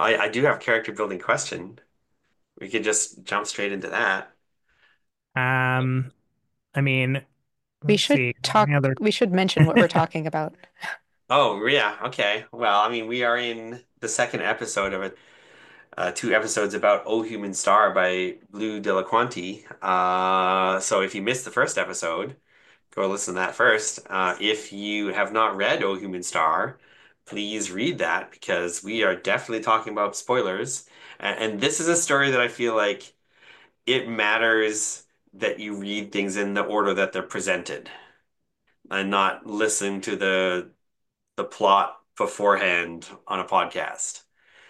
I do have character building question. We could just jump straight into that. Um, I mean, We let's should see. talk, Any other? we should mention what we're talking about. Oh, yeah. Okay. Well, I mean, we are in the second episode of it, two episodes about O Human Star by Lou Delaquanti. So if you missed the first episode, go listen to that first. If you have not read O Human Star, please read that because we are definitely talking about spoilers. And this is a story that I feel like it matters that you read things in the order that they're presented and not listen to the plot beforehand on a podcast.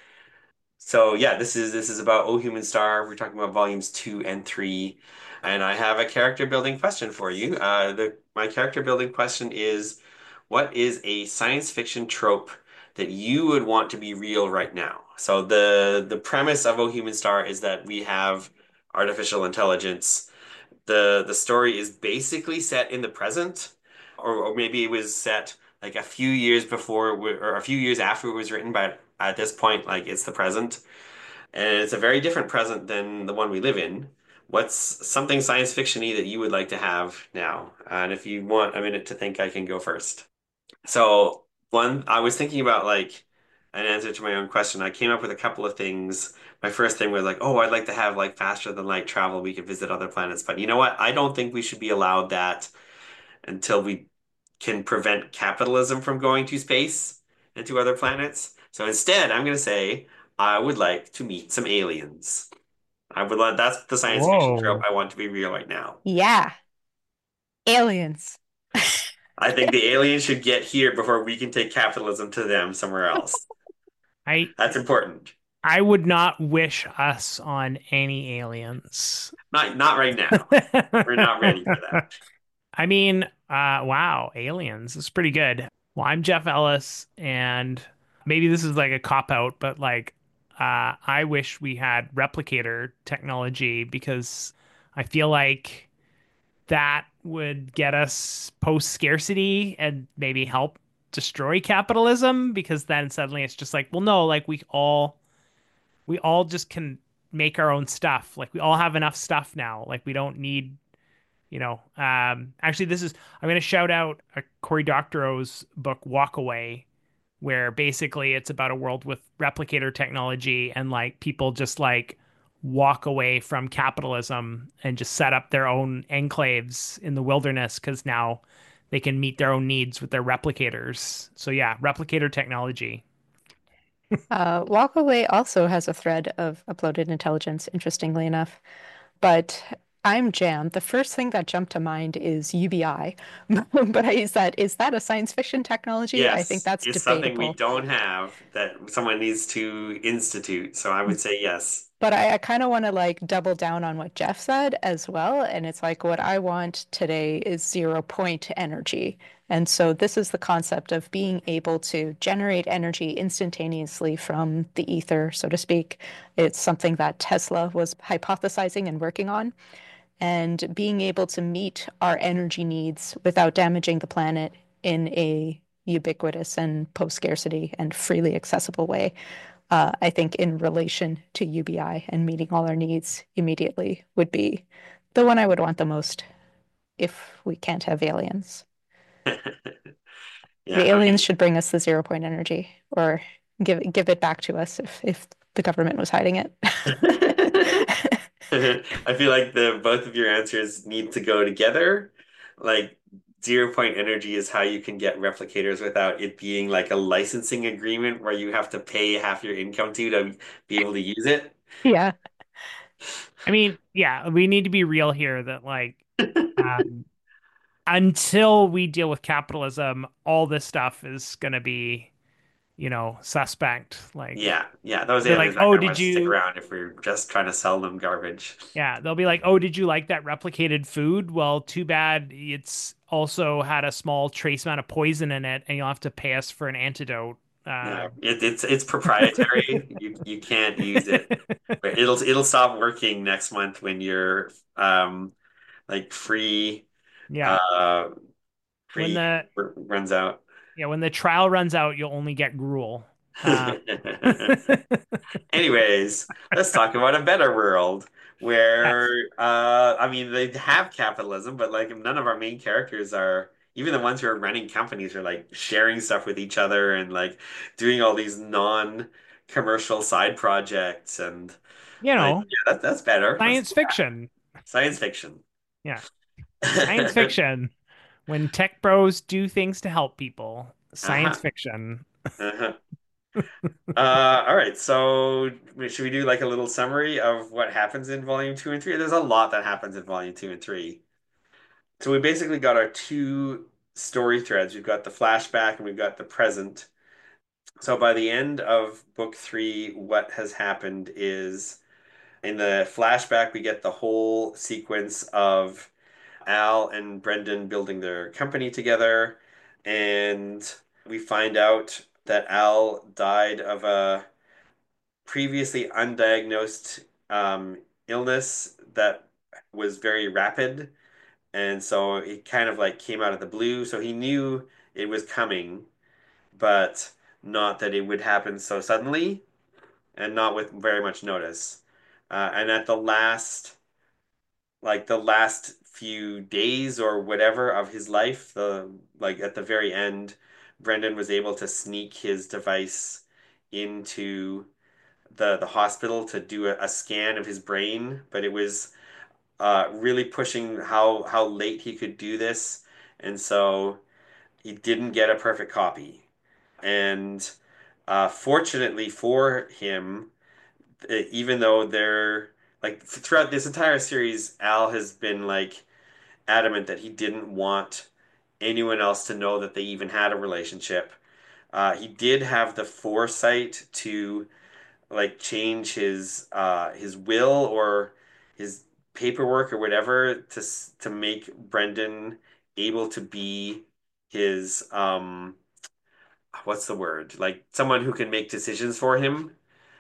So yeah, this is about Oh Human Star. We're talking about volumes two and three, and I have a character building question for you. The my character building question is, what is a science fiction trope that you would want to be real right now? So the premise of Oh Human Star is that we have artificial intelligence. The story is basically set in the present, or maybe it was set like a few years before or a few years after it was written, but at this point, like it's the present. And it's a very different present than the one we live in. What's something science fiction-y that you would like to have now? And if you want a minute to think, I can go first. So, one, I was thinking about like an answer to my own question. I came up with a couple of things. My first thing was like, oh, I'd like to have like faster than light travel. We could visit other planets. But you know what? I don't think we should be allowed that until we can prevent capitalism from going to space and to other planets. So instead, I'm going to say I would like to meet some aliens. I would like that's the science fiction trope Whoa. I want to be real right now. Yeah, aliens. I think the aliens should get here before we can take capitalism to them somewhere else. I That's important. I would not wish us on any aliens. Not right now. We're not ready for that. I mean, wow, aliens. It's pretty good. Well, I'm Jeff Ellis, and maybe this is like a cop out, but like, I wish we had replicator technology because I feel like that would get us post scarcity and maybe help destroy capitalism because then suddenly it's just like, well, no, like we all just can make our own stuff. Like we all have enough stuff now. Like we don't need, actually this is I'm going to shout out Cory Doctorow's book Walk Away, where basically it's about a world with replicator technology and like people just like walk away from capitalism and just set up their own enclaves in the wilderness because now they can meet their own needs with their replicators. So yeah, replicator technology. Walkaway also has a thread of uploaded intelligence, interestingly enough. But I'm Jam. The first thing that jumped to mind is UBI. But is that a science fiction technology? I think Yes, that's it's something we debatable. don't have that someone needs to institute. So I would say yes. But I kind of want to like double down on what Jeff said as well. And it's like what I want today is 0 point energy. And so this is the concept of being able to generate energy instantaneously from the ether, so to speak. It's something that Tesla was hypothesizing and working on. And being able to meet our energy needs without damaging the planet in a ubiquitous and post-scarcity and freely accessible way. I think in relation to UBI and meeting all our needs immediately would be the one I would want the most if we can't have aliens. The Yeah, aliens should bring us the 0 point energy or give it back to us if the government was hiding it. I feel like the both of your answers need to go together. Like 0 point energy is how you can get replicators without it being like a licensing agreement where you have to pay half your income to be able to use it. Yeah. I mean, yeah, we need to be real here that like um, until we deal with capitalism, all this stuff is going to be, suspect. Like Yeah, yeah, those they'll be like, aliens not "Oh, gonna want did to stick you around if we're just trying to sell them garbage. Yeah, they'll be like, "Oh, did you like that replicated food? Well, too bad it's also had a small trace amount of poison in it, and you'll have to pay us for an antidote." Yeah, it's proprietary. You can't use it. But it'll stop working next month when your like Yeah, uh when free the runs out. yeah when the trial runs out, you'll only get gruel. Uh, Anyways, let's talk about a better world where, yes. I mean, they have capitalism, but like none of our main characters are, even the ones who are running companies are like sharing stuff with each other and like doing all these non-commercial side projects and You like, know, yeah, that's better. Let's science do that. fiction. Science fiction. Yeah. Science fiction. When tech bros do things to help people. Science Uh-huh. fiction. Uh-huh. All right, so should we do like a little summary of what happens in volume two and three? There's a lot that happens in volume two and three. So we basically got our two story threads. We've got the flashback and we've got the present. So by the end of book three, what has happened is in the flashback, we get the whole sequence of Al and Brendan building their company together. And we find out that Al died of a previously undiagnosed illness that was very rapid. And so it kind of like came out of the blue. So he knew it was coming, but not that it would happen so suddenly and not with very much notice. And at the last, like the last few days or whatever of his life, the like at the very end, Brendan was able to sneak his device into the hospital to do a scan of his brain, but it was really pushing how late he could do this, and so he didn't get a perfect copy. And fortunately for him, even though they're like throughout this entire series, Al has been like adamant that he didn't want anyone else to know that they even had a relationship. He did have the foresight to like change his will or his paperwork or whatever to make Brendan able to be his what's the word? Like someone who can make decisions for him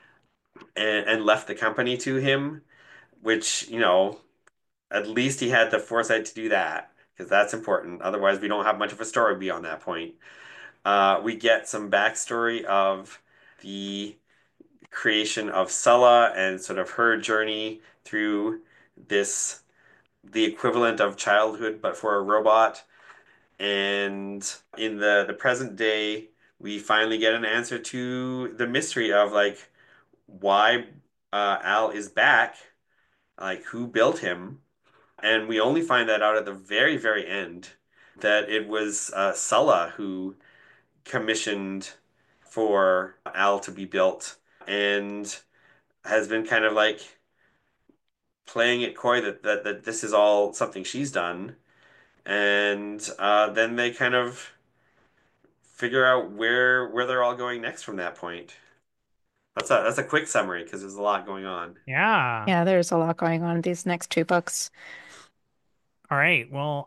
and left the company to him, which, you know, at least he had the foresight to do that because that's important. Otherwise, we don't have much of a story beyond that point. We get some backstory of the creation of Sulla and sort of her journey through this, the equivalent of childhood, but for a robot. And in the present day, we finally get an answer to the mystery of like why Al is back, like who built him. And we only find that out at the very, very end that it was Sulla who commissioned for Al to be built and has been kind of like playing it coy that this is all something she's done. And then they kind of figure out where they're all going next from that point. That's a quick summary because there's a lot going on. Yeah. Yeah, there's a lot going on in these next two books. All right. Well,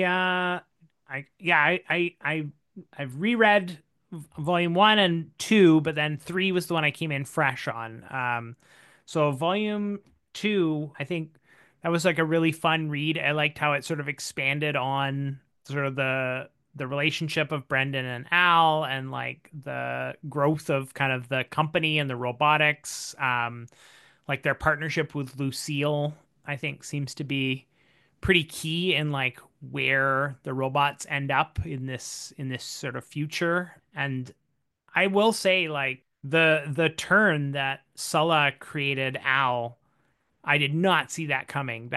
I've reread volume one and two, but then three was the one I came in fresh on. So volume two, I think that was like a really fun read. I liked how it sort of expanded on sort of the relationship of Brendan and Al and like the growth of kind of the company and the robotics. Like their partnership with Lucille, I think seems to be pretty key in like where the robots end up in this sort of future. And I will say like the turn that Sulla created Al, I did not see that coming.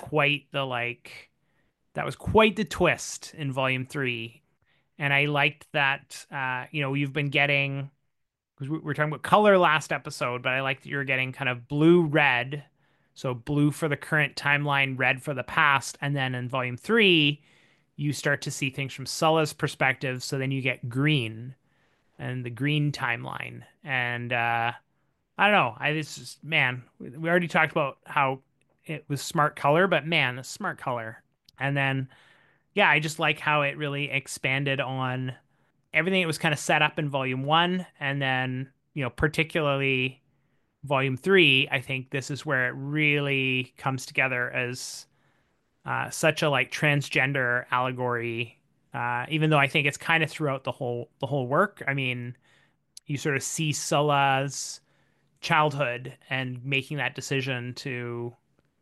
That was quite the twist in volume 3. And I liked that you know, you've been getting because we were talking about color last episode, but I like that you're getting kind of blue red. So blue for the current timeline, red for the past. And then in volume 3, you start to see things from Sulla's perspective. So then you get green and the green timeline. And I don't know. It's just, man, we already talked about how it was smart color, but man, the smart color. And then, yeah, I just like how it really expanded on everything that was kind of set up in volume one, and then particularly volume three. I think this is where it really comes together as such a like transgender allegory. Even though I think it's kind of throughout the whole work. I mean, you sort of see Sulla's childhood and making that decision to,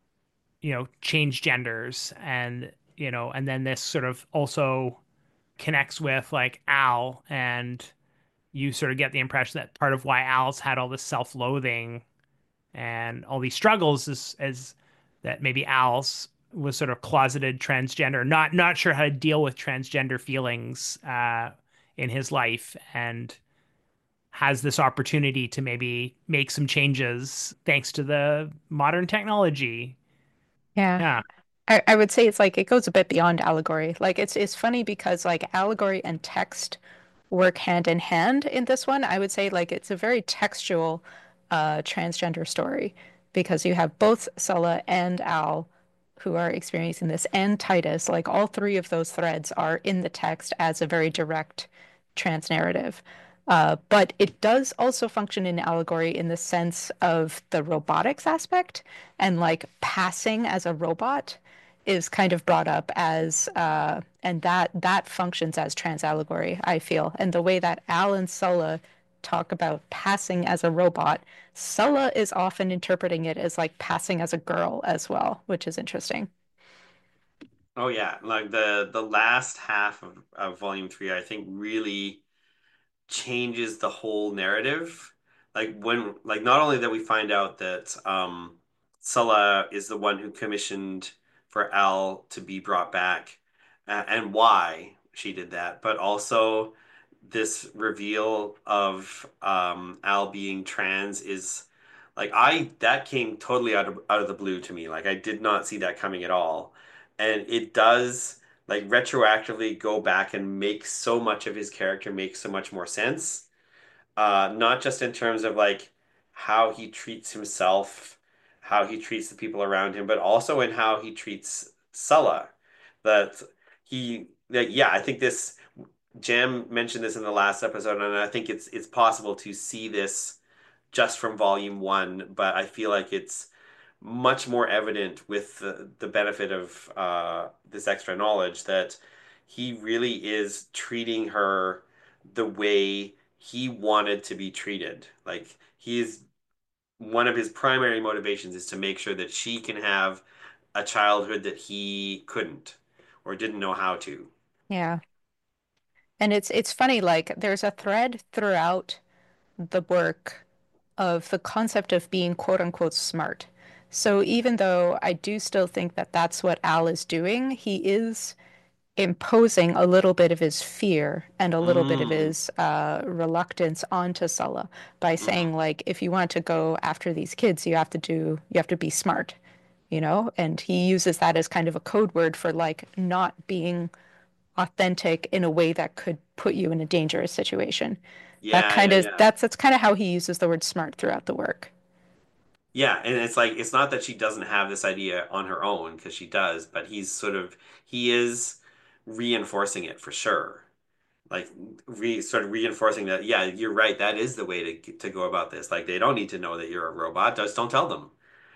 change genders and, and then this sort of also connects with like Al, and you sort of get the impression that part of why Al's had all this self-loathing and all these struggles is that maybe Al's was sort of closeted transgender, not sure how to deal with transgender feelings in his life, and has this opportunity to maybe make some changes thanks to the modern technology. Yeah. Yeah. I would say it's like it goes a bit beyond allegory. Like it's funny because like allegory and text work hand in hand in this one. I would say like it's a very textual transgender story because you have both Sulla and Al who are experiencing this and Titus. Like all three of those threads are in the text as a very direct trans narrative. But it does also function in allegory in the sense of the robotics aspect and like passing as a robot is kind of brought up as and that functions as trans allegory, I feel. And the way that Al and Sulla talk about passing as a robot, Sulla is often interpreting it as like passing as a girl as well, which is interesting. Oh yeah, like the last half of volume three, I think really changes the whole narrative. Like not only that we find out that Sulla is the one who commissioned for Al to be brought back, and why she did that, but also this reveal of Al being trans is like I that came totally out of the blue to me. Like I did not see that coming at all. And it does like retroactively go back and make so much of his character make so much more sense. Not just in terms of like how he treats himself, how he treats the people around him, but also in how he treats Sulla. That yeah, I think this Jam mentioned this in the last episode, and I think it's possible to see this just from volume one, but I feel like it's much more evident with the benefit of this extra knowledge that he really is treating her the way he wanted to be treated. Like he's one of his primary motivations is to make sure that she can have a childhood that he couldn't or didn't know how to. Yeah. And it's funny, like there's a thread throughout the work of the concept of being quote unquote smart. So even though I do still think that that's what Al is doing, he is imposing a little bit of his fear and a little bit of Mm, his reluctance onto Sulla by saying mhm. like, if you want to go after these kids, you have to be smart, you know? And he uses that as kind of a code word for like not being authentic in a way that could put you in a dangerous situation. That Yeah, kind yeah, of yeah. that's kind of how he uses the word smart throughout the work. Yeah, and it's like it's not that she doesn't have this idea on her own because she does, but he is reinforcing it for sure. Like sort of reinforcing that, yeah, you're right, that is the way to go about this. Like they don't need to know that you're a robot, just don't tell them.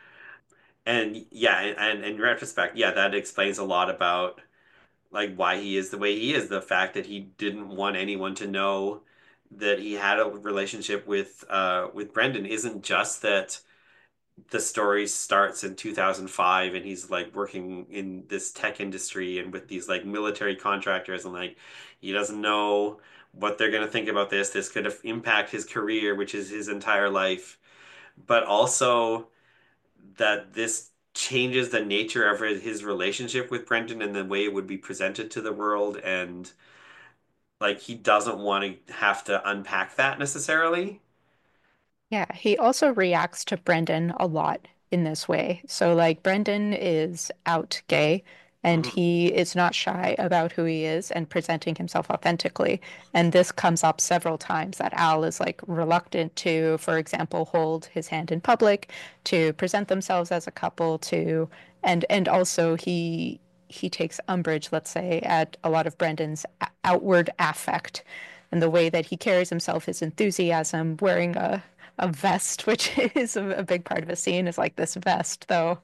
And yeah, and in retrospect, yeah, that explains a lot about like why he is the way he is. The fact that he didn't want anyone to know that he had a relationship with Brendan isn't just that the story starts in 2005 and he's like working in this tech industry and with these like military contractors and like he doesn't know what they're going to think about this. This could impact his career, which is his entire life, but also that this changes the nature of his relationship with Brendan and the way it would be presented to the world, and like he doesn't want to have to unpack that necessarily. Yeah, he also reacts to Brendan a lot in this way. So, like, Brendan is out gay and Mhm. he is not shy about who he is and presenting himself authentically. And this comes up several times that Al is like reluctant to, for example, hold his hand in public, to present themselves as a couple, to and also he takes umbrage, let's say, at a lot of Brendan's outward affect and the way that he carries himself, his enthusiasm, wearing a vest, which is a big part of a scene, is like this vest, though.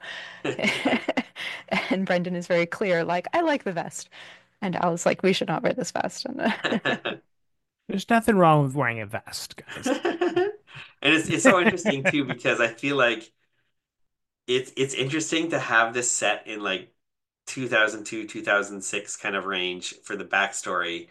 And Brendan is very clear, like, I like the vest. And Al is like, we should not wear this vest. And, There's nothing wrong with wearing a vest, guys. And it's so interesting too because I feel like it's interesting to have this set in like 2002, 2006 kind of range for the backstory.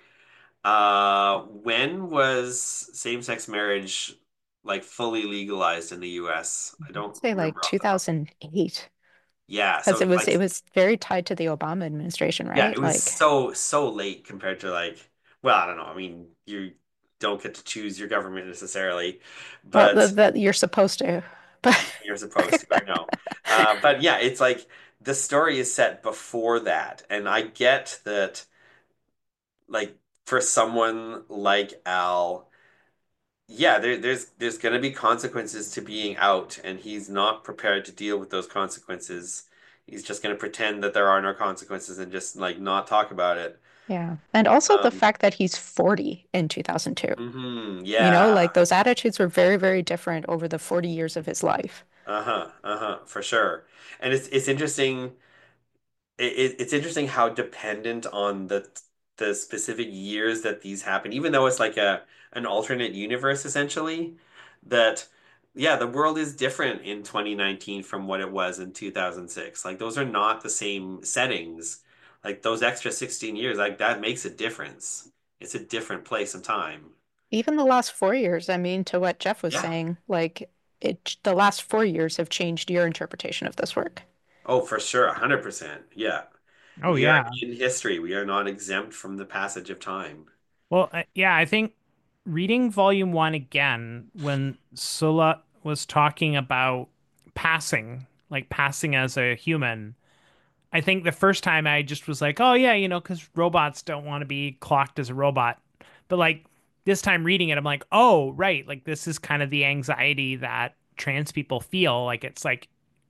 When was same-sex marriage like fully legalized in the US? I don't Say like remember off the top. 2008, Yeah, because so like it was very tied to the Obama administration, yeah, right? it was Like, so late compared to like well, I don't know. I mean, you don't get to choose your government necessarily, well, but that you're supposed to, but you're supposed to, I know. But yeah, it's like the story is set before that, and I get that like for someone like Al, yeah, there's going to be consequences to being out, and he's not prepared to deal with those consequences. He's just going to pretend that there are no consequences and just like not talk about it. yeah. And also the Um, fact that he's 40 in 2002. You know, yeah, like those attitudes were very, very different over the 40 years of his life. for sure. And it's interesting. It's interesting how dependent on the specific years that these happen, even though it's like a an alternate universe essentially, that yeah, the world is different in 2019 from what it was in 2006. Like those are not the same settings. Like those extra 16 years, like that makes a difference. It's a different place and time. Even the last 4 years, I mean, to what Jeff was Yeah. saying, like the last 4 years have changed your interpretation of this work. Oh, for sure, 100%. Yeah. Oh We are yeah. in history. We are not exempt from the passage of time. Well, yeah, I think reading volume one again, when Sulla was talking about passing, like passing as a human, I think the first time I just was like, oh yeah, because robots don't want to be clocked as a robot. But like this time reading it, I'm like, oh, right, like this is kind of the anxiety that trans people feel. Like it's like,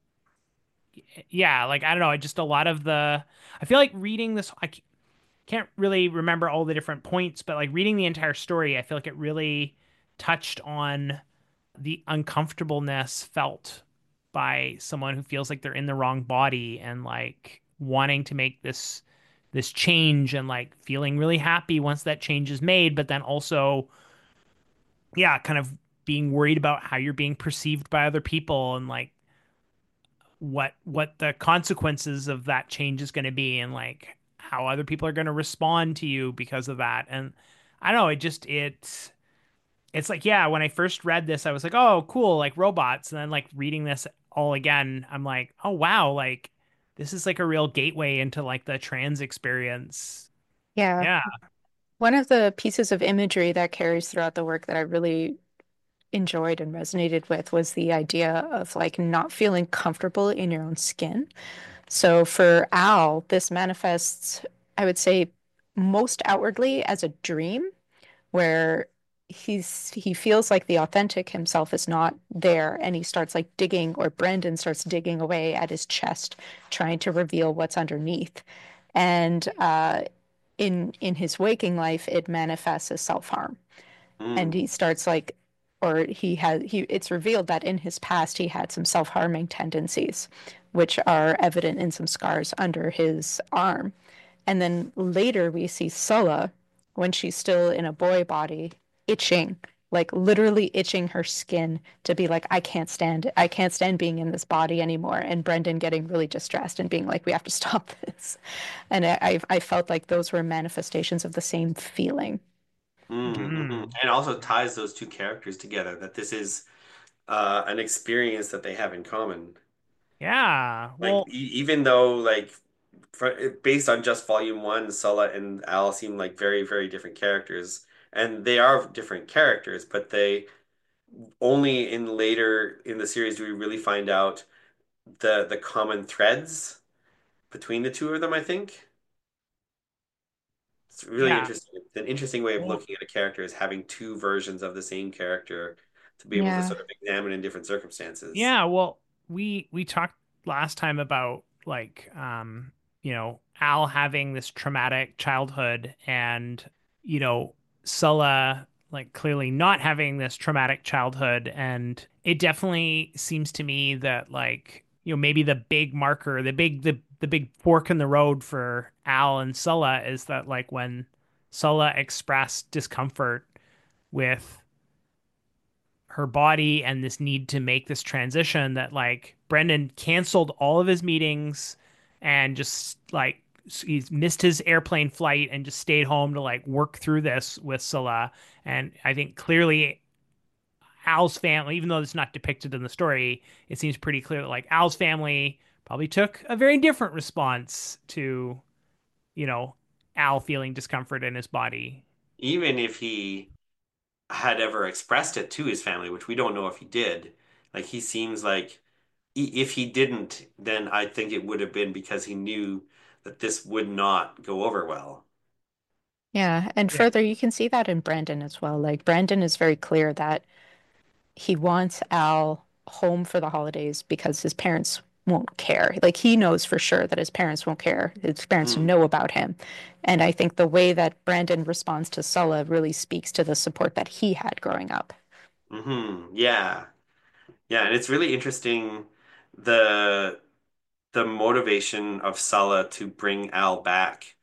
yeah, like I don't know, just a lot of I feel like reading this, can't really remember all the different points, but like reading the entire story, I feel like it really touched on the uncomfortableness felt by someone who feels like they're in the wrong body and like wanting to make this change and like feeling really happy once that change is made, but then also, yeah, kind of being worried about how you're being perceived by other people and like what the consequences of that change is going to be and like how other people are going to respond to you because of that. And I don't know, it's like, yeah, when I first read this, I was like, oh, cool, like robots. And then like reading this all again, I'm like, oh wow, like this is like a real gateway into like the trans experience. Yeah. Yeah. One of the pieces of imagery that carries throughout the work that I really enjoyed and resonated with was the idea of like not feeling comfortable in your own skin. So for Al, this manifests, I would say, most outwardly as a dream where he feels like the authentic himself is not there and he starts like digging, or Brandon starts digging away at his chest trying to reveal what's underneath. And in his waking life it manifests as self-harm, and Mm. he starts like, or he it's revealed that in his past he had some self-harming tendencies which are evident in some scars under his arm. And then later we see Sulla, when she's still in a boy body, itching, like literally itching her skin to be like, I can't stand it. I can't stand being in this body anymore. And Brendan getting really distressed and being like, we have to stop this. And I felt like those were manifestations of the same feeling. Mm. And also ties those two characters together, that this is an experience that they have in common. Yeah. Like Well, even though like based on just volume one, Sulla and Al seem like very different characters, and they are different characters, but they only in later in the series do we really find out the common threads between the two of them, I think. It's really yeah. interesting. It's an interesting way of Well, looking at a character is having two versions of the same character to be able to Yeah. sort of examine in different circumstances. yeah, well, we talked last time about like Al having this traumatic childhood and you know Sulla like clearly not having this traumatic childhood, and it definitely seems to me that like maybe the big marker, the big fork in the road for Al and Sulla is that like when Sulla expressed discomfort with her body and this need to make this transition that like Brendan canceled all of his meetings and just like he's missed his airplane flight and just stayed home to like work through this with Scylla. And I think clearly Al's family, even though it's not depicted in the story, it seems pretty clear that like Al's family probably took a very different response to, you know, Al feeling discomfort in his body. Even if he had ever expressed it to his family, which we don't know if he did, like he seems like if he didn't, then I think it would have been because he knew that this would not go over well. Yeah, and Yeah. further, you can see that in Brandon as well. Like Brandon is very clear that he wants Al home for the holidays because his parents won't care. Like he knows for sure that his parents won't care. His parents Mm. know about him. And I think the way that Brandon responds to Sulla really speaks to the support that he had growing up. Yeah. Yeah, and it's really interesting the the motivation of Sulla to bring Al back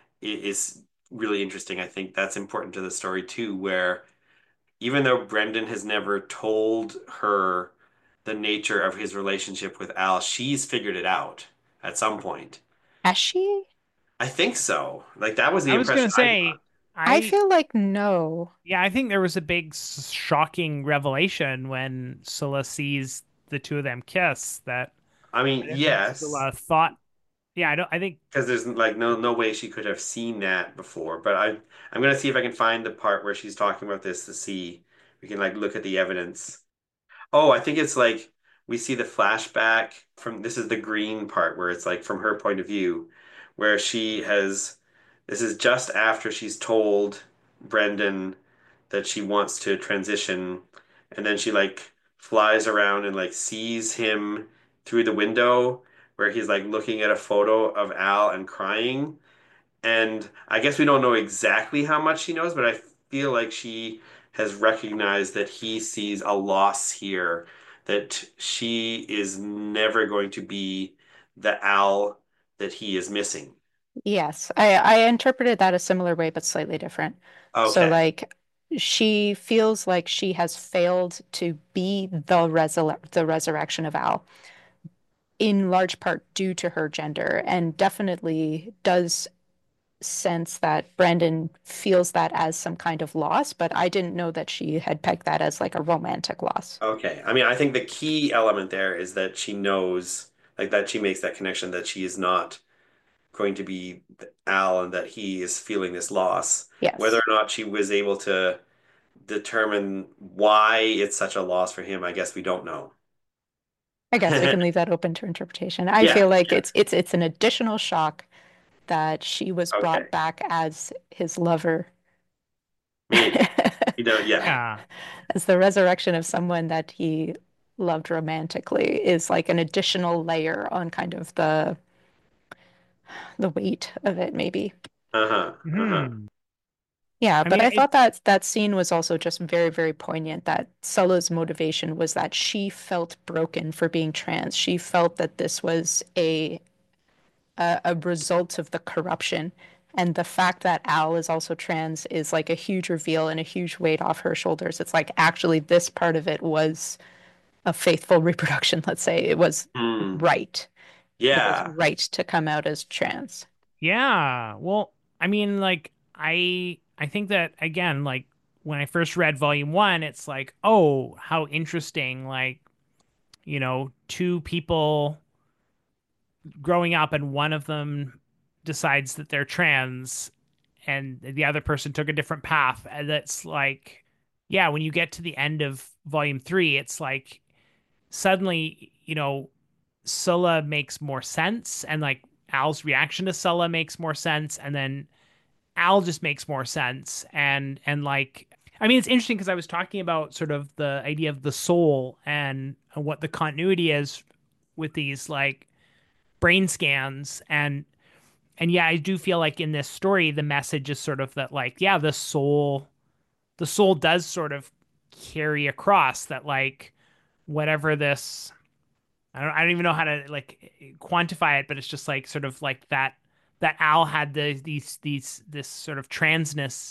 is really interesting. I think that's important to the story too, where even though Brendan has never told her the nature of his relationship with Al, she's figured it out at some point. Has she? I think so. Like that was the I was gonna impression I got. say, I I feel like no. yeah, I think there was a big shocking revelation when Scylla sees the two of them kiss that I mean, I didn't think yes, Scylla thought. Yeah, I think because there's like no way she could have seen that before. But I'm gonna see if I can find the part where she's talking about this to see we can like look at the evidence. Oh, I think it's like we see the flashback from this is the green part where it's like from her point of view, where she has this is just after she's told Brendan that she wants to transition, and then she like flies around and like sees him through the window where he's like looking at a photo of Al and crying. And I guess we don't know exactly how much she knows, but I feel like she has recognized that he sees a loss here, that she is never going to be the Al that he is missing. Yes, I interpreted that a similar way, but slightly different. So, Okay. like, she feels like she has failed to be the resurrection of Al, in large part due to her gender, and definitely does sense that Brandon feels that as some kind of loss, but I didn't know that she had pegged that as like a romantic loss. Okay. I mean, I think the key element there is that she knows, like that she makes that connection that she is not going to be Al and that he is feeling this loss. Whether Yes. or not she was able to determine why it's such a loss for him, I guess we don't know. I guess we can leave that open to interpretation. I Yeah, feel like yeah. it's an additional shock that she was Okay. brought back as his lover. Maybe. You know, yeah. yeah. As the resurrection of someone that he loved romantically is like an additional layer on kind of the weight of it, maybe. Uh-huh. Uh-huh. Hmm. Yeah, I but mean, I it. thought that that scene was also just very, very poignant that Sulla's motivation was that she felt broken for being trans. She felt that this was a result of the corruption. And the fact that Al is also trans is like a huge reveal and a huge weight off her shoulders. It's like actually this part of it was a faithful reproduction, let's say. It was Hmm. right. It was Yeah. right to come out as trans. Yeah. Well, I mean, like I think that again, like when I first read volume one, it's like, oh, how interesting, like, two people growing up and one of them decides that they're trans and the other person took a different path. And that's like, yeah, when you get to the end of volume three, it's like suddenly, Sulla makes more sense and like Al's reaction to Sulla makes more sense and then Al just makes more sense and like I mean it's interesting because I was talking about sort of the idea of the soul and what the continuity is with these like brain scans and yeah I do feel like in this story the message is sort of that like yeah the soul does sort of carry across that like whatever this I don't even know how to like quantify it, but it's just like sort of like that Al had these this sort of transness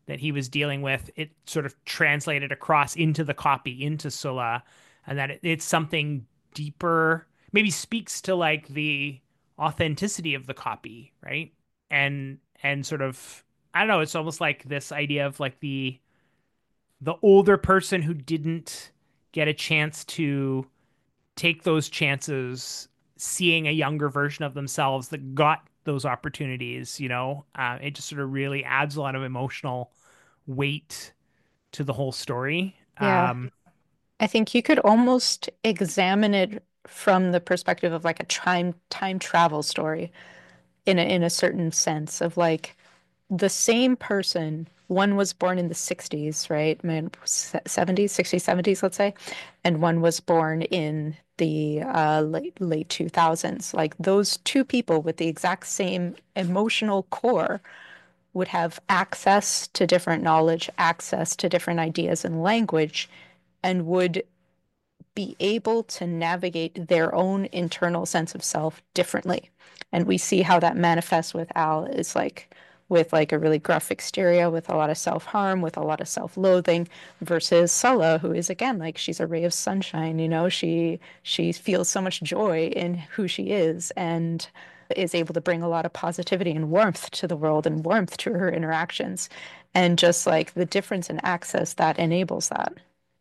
that he was dealing with, it sort of translated across into the copy, into Sulla, and that it's something deeper, maybe speaks to like the authenticity of the copy, right? And sort of, I don't know, it's almost like this idea of like the older person who didn't get a chance to take those chances, seeing a younger version of themselves that got those opportunities, it just sort of really adds a lot of emotional weight to the whole story. Yeah. I think you could almost examine it from the perspective of like a time travel story in a certain sense of like the same person. One was born in the 60s, right? I mean, 70s, 60s, 70s, let's say, and one was born in the late 2000s. Like those two people with the exact same emotional core would have access to different knowledge, access to different ideas and language, and would be able to navigate their own internal sense of self differently. And we see how that manifests with Al is like with like a really gruff exterior, with a lot of self-harm, with a lot of self-loathing, versus Sulla, who is again like she's a ray of sunshine, she feels so much joy in who she is and is able to bring a lot of positivity and warmth to the world and warmth to her interactions. And just like the difference in access that enables that.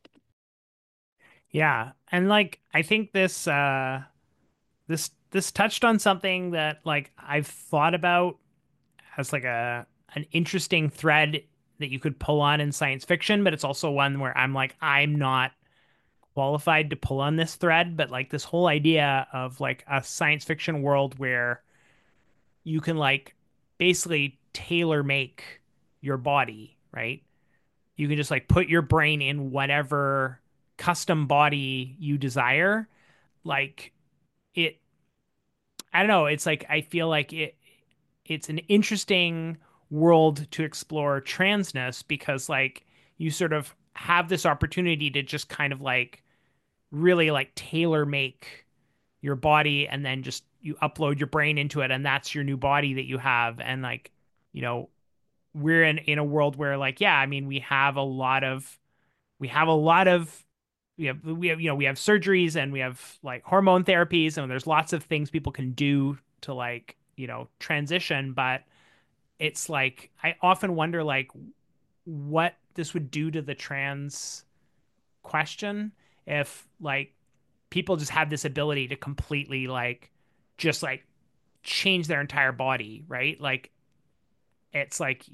Yeah. And like I think this touched on something that like I've thought about as like a an interesting thread that you could pull on in science fiction, but it's also one where I'm like I'm not qualified to pull on this thread, but like this whole idea of like a science fiction world where you can like basically tailor make your body, right? You can just like put your brain in whatever custom body you desire. Like it, I don't know, it's like I feel like it's an interesting world to explore transness because like you sort of have this opportunity to just kind of like really like tailor make your body and then just you upload your brain into it and that's your new body that you have and like you know we're in a world where like yeah I mean we have a lot of we have surgeries and we have like hormone therapies and there's lots of things people can do to like transition but it's like I often wonder like what this would do to the trans question if like people just have this ability to completely like just like change their entire body, right? Like it's like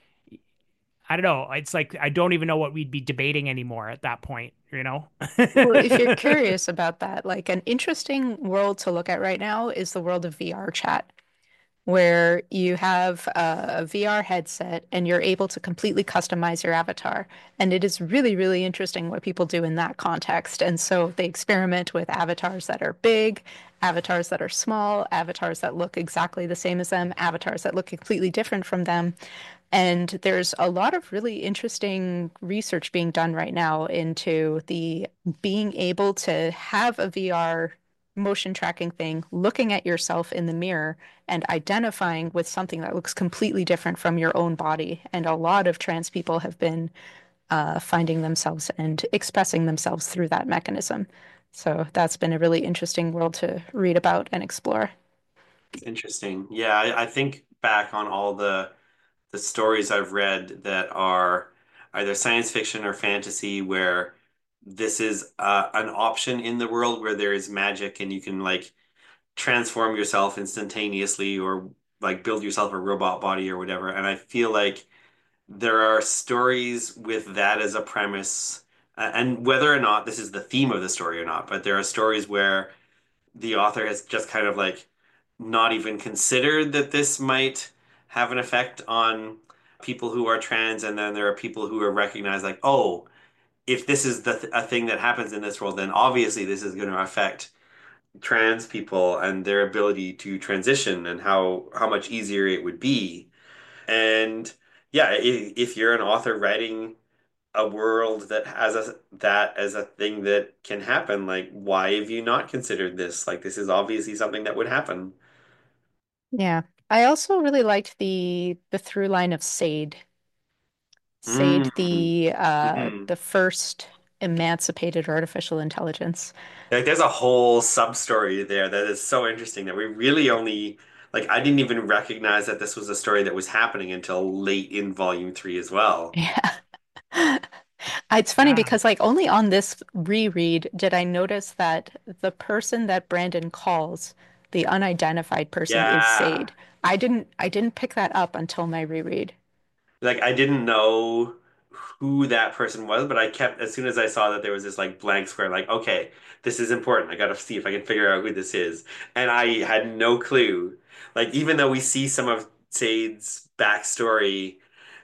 I don't know. It's like I don't even know what we'd be debating anymore at that point, you know? Well, if you're curious about that, like an interesting world to look at right now is the world of VR chat, where you have a VR headset and you're able to completely customize your avatar. And it is really, really interesting what people do in that context. And so they experiment with avatars that are big, avatars that are small, avatars that look exactly the same as them, avatars that look completely different from them. And there's a lot of really interesting research being done right now into the being able to have a VR motion tracking thing, looking at yourself in the mirror and identifying with something that looks completely different from your own body. And a lot of trans people have been finding themselves and expressing themselves through that mechanism. So that's been a really interesting world to read about and explore. It's interesting. Yeah, I think back on all the stories I've read that are either science fiction or fantasy where this is an option in the world where there is magic and you can like transform yourself instantaneously or like build yourself a robot body or whatever. And I feel like there are stories with that as a premise, and whether or not this is the theme of the story or not, but there are stories where the author has just kind of like not even considered that this might have an effect on people who are trans, and then there are people who are recognized like, oh, if this is a thing that happens in this world, then obviously this is going to affect trans people and their ability to transition and how much easier it would be. And yeah, if you're an author writing a world that has that as a thing that can happen, like why have you not considered this? Like this is obviously something that would happen. Yeah. I also really liked the through line of Sade Sade, Mm. the first emancipated artificial intelligence. Like there's a whole sub story there that is so interesting that we really only like I didn't even recognize that this was a story that was happening until late in volume three as well. Yeah. It's funny Yeah. because like only on this reread did I notice that the person that Brandon calls the unidentified person is Yeah. Sade. I didn't pick that up until my reread. Like I didn't know who that person was, but I kept as soon as I saw that there was this like blank square, like, okay, this is important. I gotta see if I can figure out who this is. And I had no clue. Like even though we see some of Sade's backstory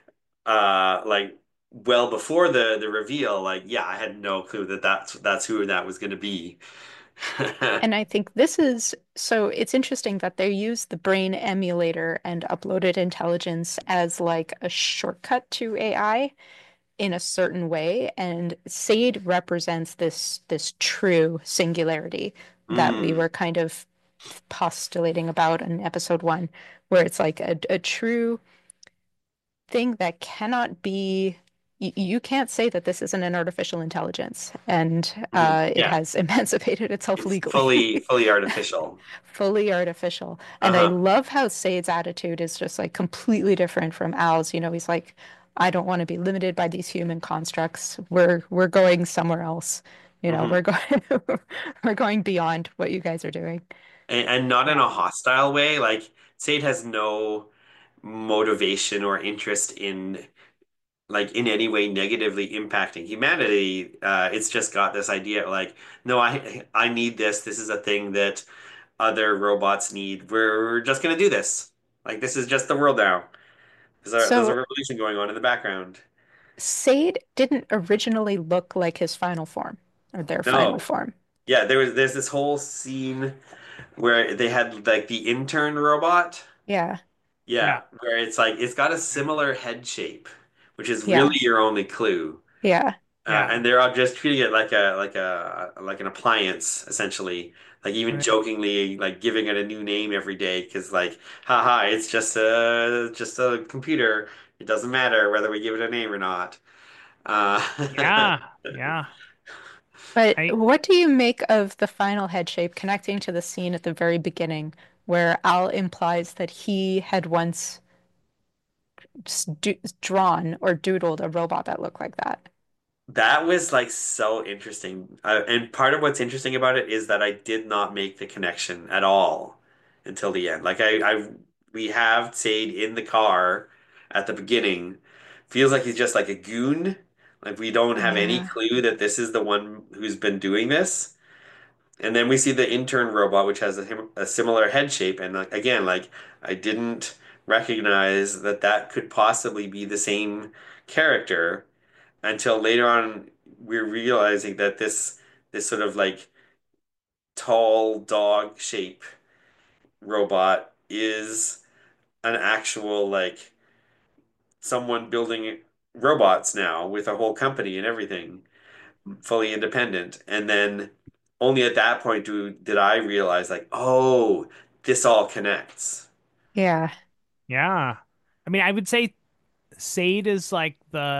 like well before the reveal, like yeah, I had no clue that that's who that was gonna be. And I think this is so it's interesting that they use the brain emulator and uploaded intelligence as like a shortcut to AI in a certain way. And Sade represents this true singularity that we Mm. were kind of postulating about in episode one, where it's like a true thing that cannot be you can't say that this isn't an artificial intelligence and Mhm. it Yeah, has emancipated itself it's legally. fully artificial. Fully artificial. And I Uh-huh. love how Sade's attitude is just like completely different from Al's. You know, he's like, I don't want to be limited by these human constructs. We're going somewhere else. You know, Hmm. we're going beyond what you guys are doing. And not in Yeah. a hostile way. Like Sade has no motivation or interest in like in any way negatively impacting humanity. It's just got this idea like, no, I need this. This is a thing that other robots need. We're just gonna do this. Like this is just the world now. There's a So revolution going on in the background. Sade didn't originally look like his final form or their final No. form. Yeah, there's this whole scene where they had like the intern robot. Yeah, Yeah, Yeah. where it's like it's got a similar head shape, which is really yeah, your only clue. yeah, Yeah. And they're all just treating it like an appliance essentially, like even Right. jokingly like giving it a new name every day because like, haha, it's just a computer. It doesn't matter whether we give it a name or not. Uh, Yeah. Yeah. But I what do you make of the final head shape connecting to the scene at the very beginning where Al implies that he had once drawn or doodled a robot that looked like that? That was like so interesting. And part of what's interesting about it is that I did not make the connection at all until the end. Like we have Sade in the car at the beginning. Feels like he's just like a goon. Like we don't have any Yeah, clue that this is the one who's been doing this. And then we see the intern robot, which has a similar head shape. And like, again, like I didn't recognize that that could possibly be the same character until later on we're realizing that this sort of like tall dog shape robot is an actual like someone building robots now with a whole company and everything, fully independent. And then only at that point did I realize like, oh, this all connects. yeah, yeah. I mean, I would say Sade is like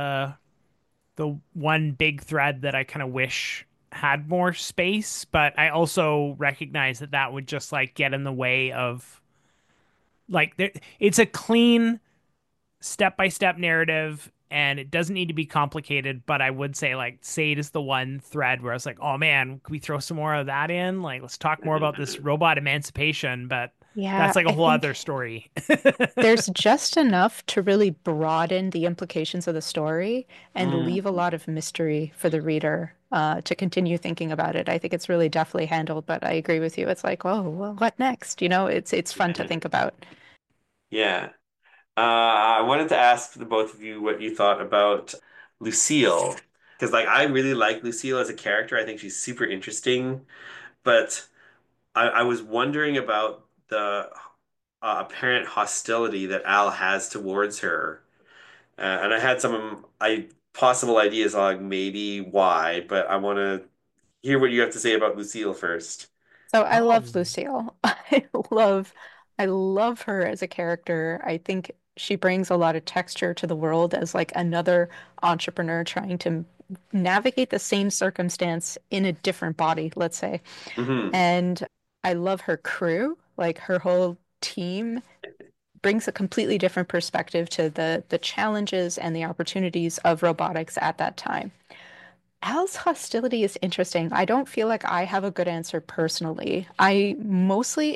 the one big thread that I kind of wish had more space, but I also recognize that that would just like get in the way of like it's a clean step-by-step narrative and it doesn't need to be complicated, but I would say like Sade is the one thread where I was like, oh man, can we throw some more of that in? Like, let's talk more about this robot emancipation, but yeah. that's like a I whole think other story. there's just enough to really broaden the implications of the story and leave a Mm, lot of mystery for the reader to continue thinking about it. I think it's really deftly handled, but I agree with you. It's like, oh, well, what next? You know, it's fun to yeah. think about. Yeah. I wanted to ask the both of you what you thought about Lucille. Because like I really like Lucille as a character. I think she's super interesting. But I was wondering about the apparent hostility that Al has towards her. And I had some possible ideas on like maybe why, but I want to hear what you have to say about Lucille first. So I Oh, love Lucille. I love her as a character. I think She brings a lot of texture to the world as like another entrepreneur trying to navigate the same circumstance in a different body, let's say. Hmm. And I love her crew, like her whole team brings a completely different perspective to the challenges and the opportunities of robotics at that time. Al's hostility is interesting. I don't feel like I have a good answer personally. I mostly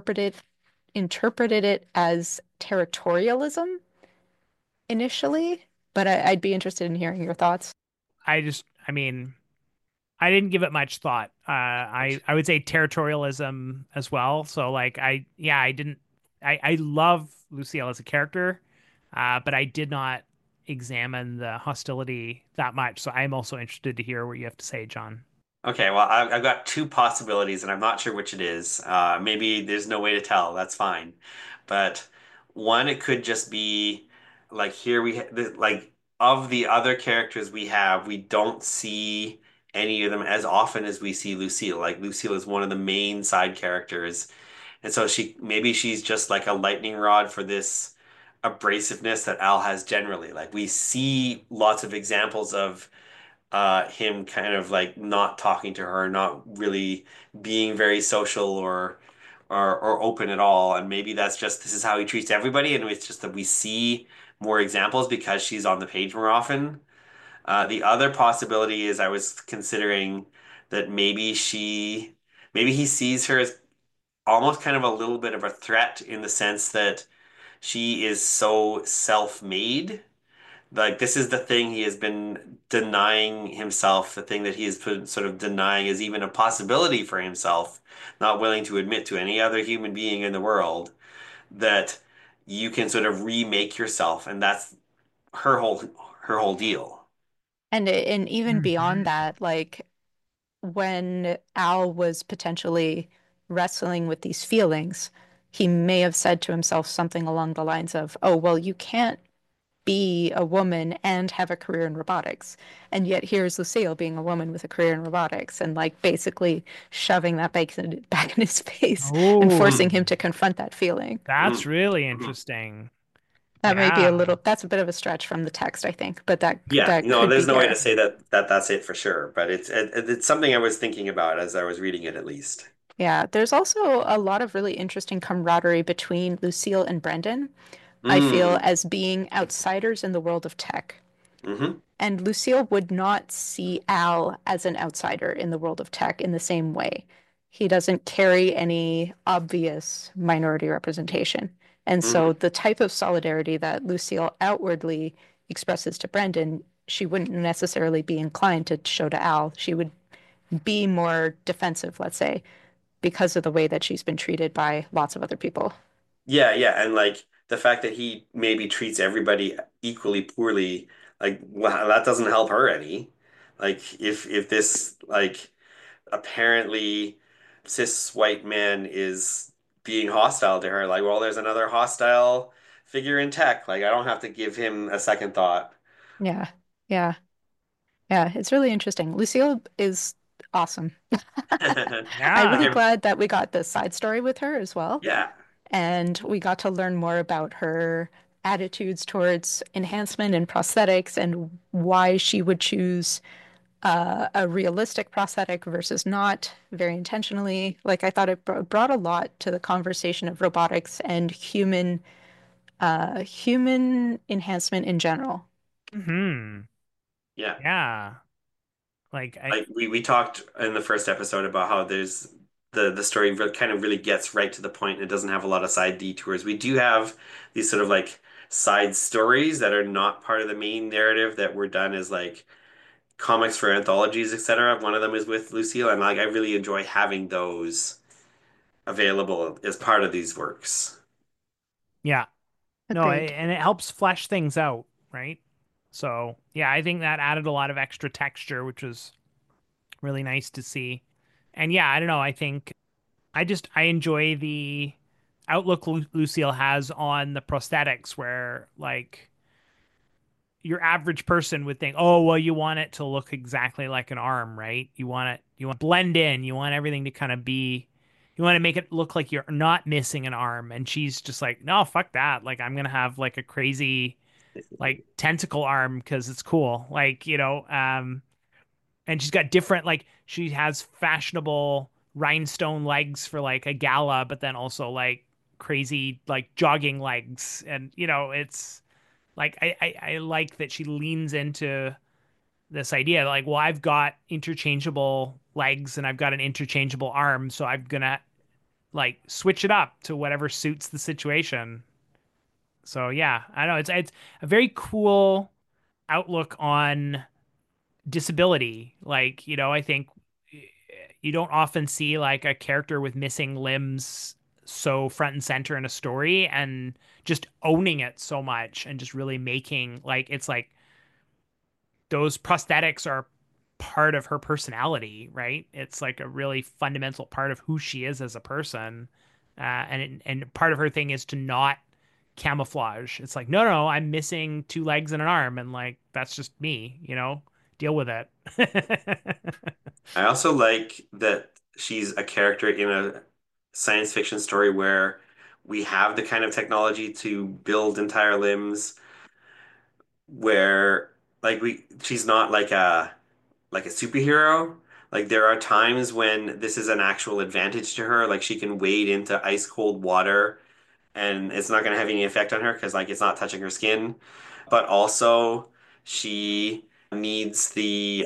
interpreted it as territorialism initially, but I'd be interested in hearing your thoughts. I mean, I didn't give it much thought. I would say territorialism as well. So like yeah, I didn't I love Lucille as a character, but I did not examine the hostility that much. So I'm also interested to hear what you have to say, John. Okay, well, I've got two possibilities, and I'm not sure which it is. Maybe there's no way to tell. That's fine. But one, it could just be like here like of the other characters we have, we don't see any of them as often as we see Lucille. Like Lucille is one of the main side characters, and so she's just like a lightning rod for this abrasiveness that Al has generally. Like we see lots of examples of him kind of like not talking to her, not really being very social or open at all. And maybe that's just this is how he treats everybody, and it's just that we see more examples because she's on the page more often. The other possibility is I was considering that maybe he sees her as almost kind of a little bit of a threat in the sense that she is so self-made, like this is the thing he has been denying himself, the thing that he has put sort of denying is even a possibility for himself, not willing to admit to any other human being in the world that you can sort of remake yourself, and that's her whole deal. And even beyond Mhm. that, like when Al was potentially wrestling with these feelings, he may have said to himself something along the lines of, "Oh, well, you can't be a woman and have a career in robotics." And yet here's Lucille being a woman with a career in robotics and like basically shoving that back in his face and Oh, forcing Mhm. him to confront that feeling. that's Mhm. really Mhm. interesting. That may be Yeah. that's a bit of a stretch from the text, I think, but Yeah, that could be there's no way to there. say that that's it for sure, but it's something I was thinking about as I was reading it at least. Yeah, there's also a lot of really interesting camaraderie between Lucille and Brendan, I feel, Mm. as being outsiders in the world of tech. Hmm. And Lucille would not see Al as an outsider in the world of tech in the same way. He doesn't carry any obvious minority representation. And so Hmm. the type of solidarity that Lucille outwardly expresses to Brendan, she wouldn't necessarily be inclined to show to Al. She would be more defensive, let's say, because of the way that she's been treated by lots of other people. Yeah, yeah, and like the fact that he maybe treats everybody equally poorly, like well, that doesn't help her any. Like if this like apparently cis white man is being hostile to her, like well, there's another hostile figure in tech. Like I don't have to give him a second thought. Yeah. Yeah. Yeah. It's really interesting. Lucille is awesome. I'm really Yeah. glad that we got the side story with her as well. Yeah. And we got to learn more about her attitudes towards enhancement and prosthetics and why she would choose a realistic prosthetic versus not very intentionally. Like I thought it brought a lot to the conversation of robotics and human enhancement in general. Hmm. Yeah. Yeah. Like I Like we talked in the first episode about how there's the story kind of really gets right to the point and it doesn't have a lot of side detours. We do have these sort of like side stories that are not part of the main narrative that were done as like comics for anthologies, etc. One of them is with Lucille, and like I really enjoy having those available as part of these works. yeah. No, Agreed. and it helps flesh things out, right? So, yeah, I think that added a lot of extra texture, which was really nice to see. And yeah, I don't know, I think I enjoy the outlook Lucille has on the prosthetics where like your average person would think, "Oh, well, you want it to look exactly like an arm, right? You want it blend in, you want everything to kind of be you want to make it look like you're not missing an arm. And she's just like, no, fuck that. Like I'm gonna have like a crazy like tentacle arm because it's cool. Like, and she's got different like she has fashionable rhinestone legs for like a gala, but then also like crazy like jogging legs. And it's like I like that she leans into this idea like, well, I've got interchangeable legs and I've got an interchangeable arm, so I'm gonna like switch it up to whatever suits the situation. So yeah, I know it's a very cool outlook on disability. Like, I think you don't often see like a character with missing limbs so front and center in a story and just owning it so much and just really making like it's like those prosthetics are part of her personality, right? It's like a really fundamental part of who she is as a person. And part of her thing is to not camouflage. It's like, no, no, I'm missing two legs and an arm, and like that's just me, deal with it. I also like that she's a character in a science fiction story where we have the kind of technology to build entire limbs where like she's not like a superhero. Like there are times when this is an actual advantage to her. Like she can wade into ice cold water and it's not going to have any effect on her because like it's not touching her skin. But also she needs the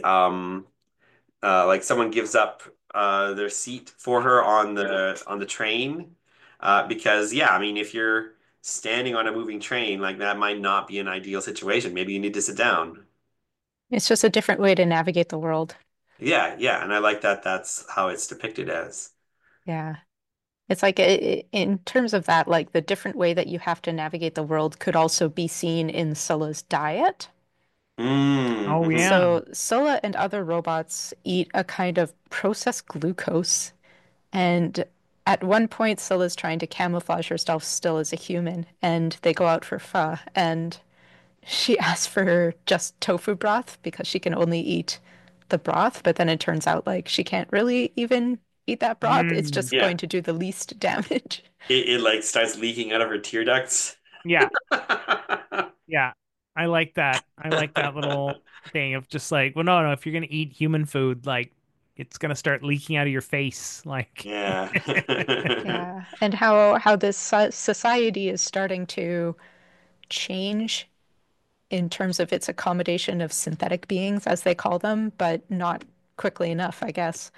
like someone gives up their seat for her on the train because yeah, I mean if you're standing on a moving train like that might not be an ideal situation. Maybe you need to sit down. It's just a different way to navigate the world. Yeah, yeah, and I like that that's how it's depicted as. Yeah. It's like in terms of that, like the different way that you have to navigate the world could also be seen in Scylla's diet. Mm, Oh hmm. yeah. So Scylla and other robots eat a kind of processed glucose. And at one point, Scylla's trying to camouflage herself still as a human, and they go out for pho. And she asks for just tofu broth because she can only eat the broth. But then it turns out like she can't really even eat that broth. It's Mm, just Yeah, going to do the least damage. it like starts leaking out of her tear ducts. yeah. Yeah. I like that. I like that little thing of just like, well, no, no, if you're gonna eat human food, like it's gonna start leaking out of your face. Like Yeah. Yeah, and how this society is starting to change in terms of its accommodation of synthetic beings, as they call them, but not quickly enough, I guess,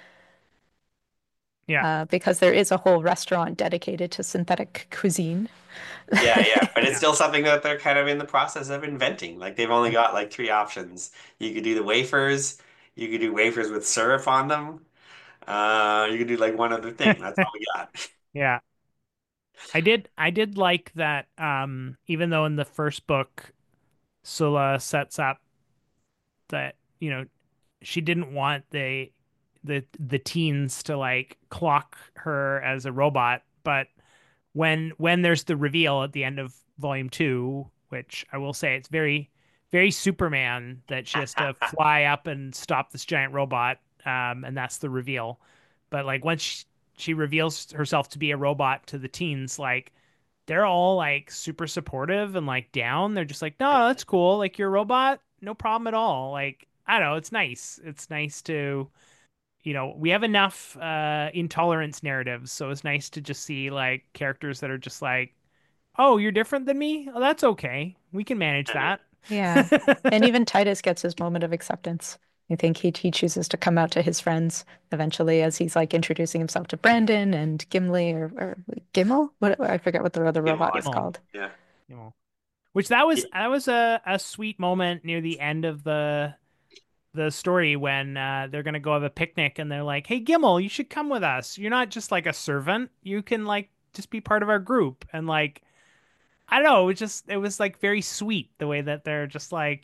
yeah. because there is a whole restaurant dedicated to synthetic cuisine. Yeah, yeah, but it's Yeah. still something that they're kind of in the process of inventing. Like they've only got like three options. You could do the wafers, you could do wafers with syrup on them. You could do like one other thing. That's all we got. Yeah. I did like that even though in the first book Scylla sets up that, she didn't want the teens to like clock her as a robot, but when there's the reveal at the end of volume 2, which I will say it's very, very Superman that she has to fly up and stop this giant robot, and that's the reveal. But like once she reveals herself to be a robot to the teens, like they're all like super supportive and like down. They're just like, no, that's cool. Like you're a robot, no problem at all. Like I don't know, it's nice. It's nice to we have enough intolerance narratives, so it's nice to just see like characters that are just like, "Oh, you're different than me? Oh, that's okay. We can manage that." Yeah, and even Titus gets his moment of acceptance. I think he chooses to come out to his friends eventually as he's like introducing himself to Brandon and Gimli or Gimmel. What I forget what the other Game robot is on. Gimel, called. Yeah. Gimel. Which that Yeah. was that was a sweet moment near the end of the story when they're gonna go have a picnic and they're like, "Hey, Gimel, you should come with us. You're not just like a servant. You can like just be part of our group." And like I don't know, it was like very sweet the way that they're just like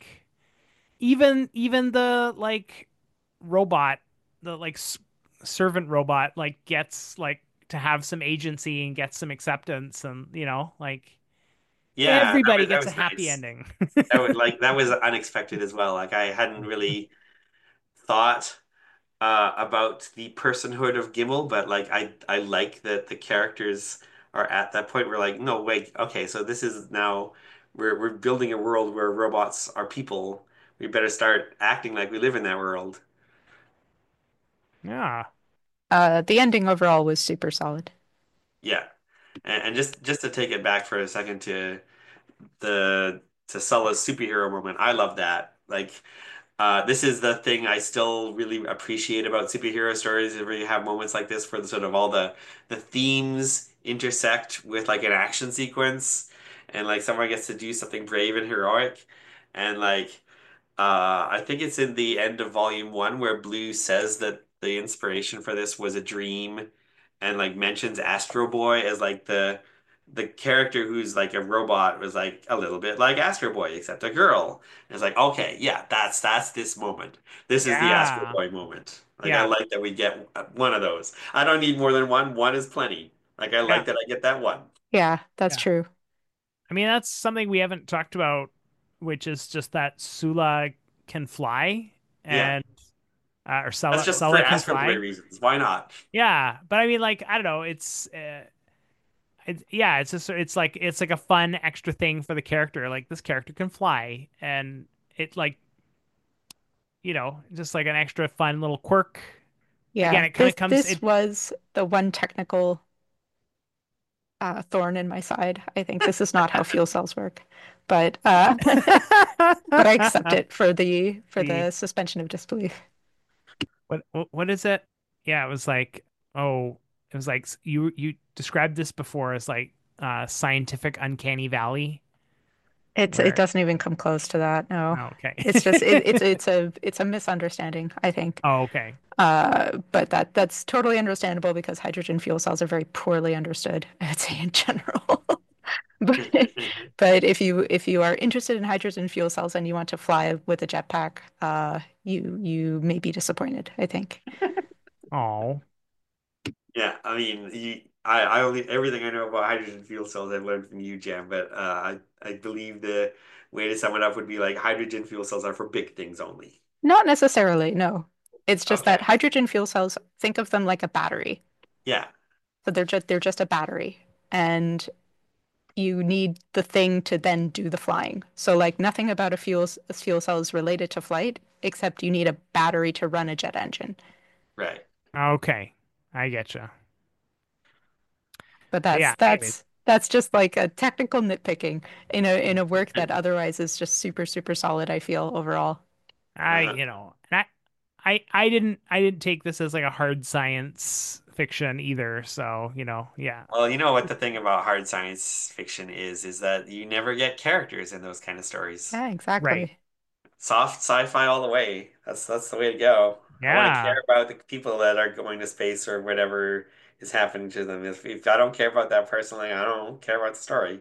even the like robot, the like servant robot like gets like to have some agency and gets some acceptance and like Yeah, everybody that gets a was happy nice. ending. That was unexpected as well. Like I hadn't really thought. about the personhood of Gimel, but like I like that the characters are at that point where like, no, wait, okay, so this is now we're building a world where robots are people. We better start acting like we live in that world. Yeah. The ending overall was super solid. Yeah. And just to take it back for a second the to Sulla's superhero moment, I love that. Like this is the thing I still really appreciate about superhero stories, is where you have moments like this where the sort of all the themes intersect with like an action sequence, and like someone gets to do something brave and heroic, and like I think it's in the end of volume one where Blue says that the inspiration for this was a dream, and like mentions Astro Boy as like the character who's like a robot was like a little bit like Astro Boy except a girl. And it's like, okay, yeah, that's this moment. This is the Astro Yeah. Boy moment. Like I Yeah. like that we get one of those. I don't need more than one. One is plenty. Like I Yeah. like that I get that one. Yeah, that's Yeah. true. I mean, that's something we haven't talked about, which is just that Sula can fly Yeah. and or That's Sella just for Sella can Astro Boy fly. reasons. Why not? Yeah, but I mean, like, I don't know. Yeah, it's just it's like a fun extra thing for the character. Like this character can fly, and it like just like an extra fun little quirk. Again, Yeah, it kind this of comes this it. was the one technical thorn in my side. I think this is not how fuel cells work, but but I accept it for the the suspension of disbelief. what is it? Yeah, it was like oh, it was like you described this before as like scientific uncanny valley It where doesn't even come close to that. No, oh, okay. it's just it's a misunderstanding, I think. Oh, okay. But that's totally understandable because hydrogen fuel cells are very poorly understood, I'd say in general. But but if you are interested in hydrogen fuel cells and you want to fly with a jetpack, you may be disappointed, I think. Oh. Yeah, I mean, I only everything I know about hydrogen fuel cells I've learned from you, Jam. But I believe the way to sum it up would be like hydrogen fuel cells are for big things only. Not necessarily, no. It's just that Okay. hydrogen fuel cells, think of them like a battery. Yeah. So they're just a battery. And you need the thing to then do the flying. So like nothing about a fuel cell is related to flight, except you need a battery to run a jet engine. Right. Okay. I getcha. But But that's yeah, anyways. that's that's just like a technical nitpicking in a work that otherwise is just super, super solid, I feel overall. Uh, And I didn't take this as like a hard science fiction either. So, yeah. well, you know what the thing about hard science fiction is that you never get characters in those kind of stories. Yeah, Right. exactly. Soft sci-fi all the way. That's the way to go. I want to care Yeah. about the people that are going to space or whatever is happening to them. If I don't care about that personally, I don't care about the story.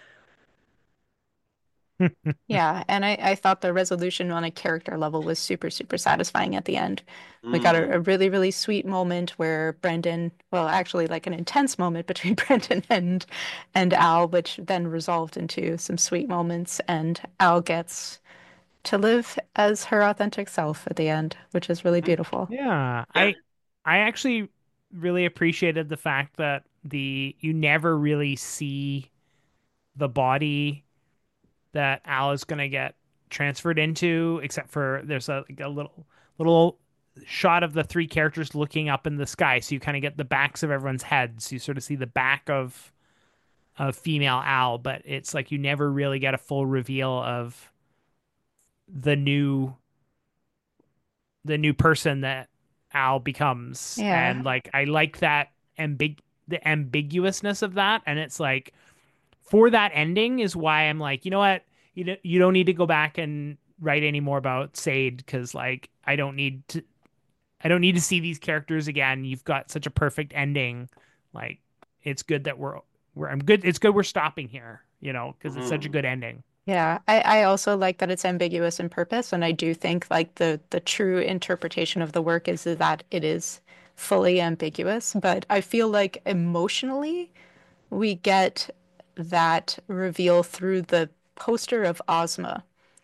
Yeah, and I thought the resolution on a character level was super, super satisfying at the end. We got a Mm. really, really sweet moment where Brendan, well, actually like an intense moment between Brendan and Al, which then resolved into some sweet moments, and Al gets to live as her authentic self at the end, which is really beautiful. Yeah. Yeah. I actually really appreciated the fact that the you never really see the body that Al is gonna get transferred into, except for there's a little shot of the three characters looking up in the sky, so you kind of get the backs of everyone's heads. You sort of see the back of female Al, but it's like you never really get a full reveal of the new the new person that Al becomes. Yeah. And like I like that the ambiguousness of that. And it's like for that ending is why I'm like, you know what? You don't need to go back and write any more about Sade because like I don't need to see these characters again. You've got such a perfect ending. Like it's good that we're I'm good. It's good we're stopping here, because it's such a Mhm. good ending. Yeah, I also like that it's ambiguous in purpose, and I do think like the true interpretation of the work is that it is fully ambiguous. But I feel like emotionally, we get that reveal through the poster of Ozma,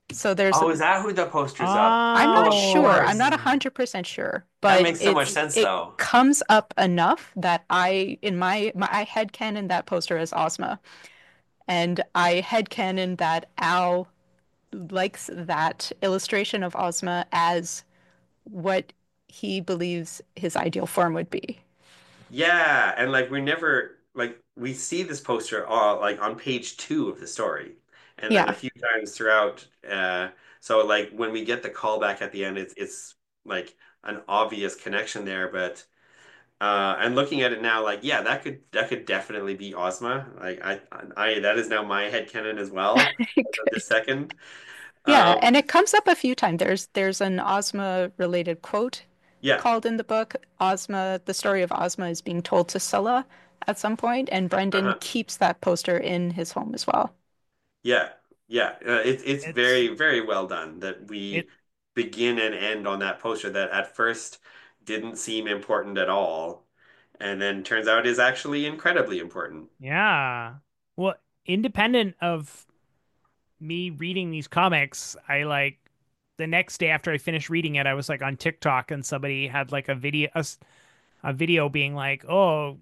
So there's Oh, is that who the poster's of? I'm Oh, not of sure. I'm Oh. not course. 100% sure, That but makes so much sense, it though. comes up enough that in I headcanon that poster as Ozma, and I headcanon that Al likes that illustration of Ozma as what he believes his ideal form would be. Yeah, and like we never like we see this poster like on page 2 of the story, and then a Yeah, few times throughout. So like when we get the callback at the end, it's like an obvious connection there. But and looking at it now, like yeah, that could definitely be Ozma. Like I that is now my headcanon as well. As of this second. yeah, Um, and it comes up a few times. There's an Ozma related quote yeah. called in the book. Ozma, the story of Ozma is being told to Scylla at some point, and Brendan Uh-huh. keeps that poster in his home as well. Yeah, yeah. It's It's very, very well done that it we begin and end on that poster that at first didn't seem important at all, and then turns out is actually incredibly important. yeah. Well, independent of me reading these comics, I like the next day after I finished reading it, I was like on TikTok and somebody had like a video being like, "Oh,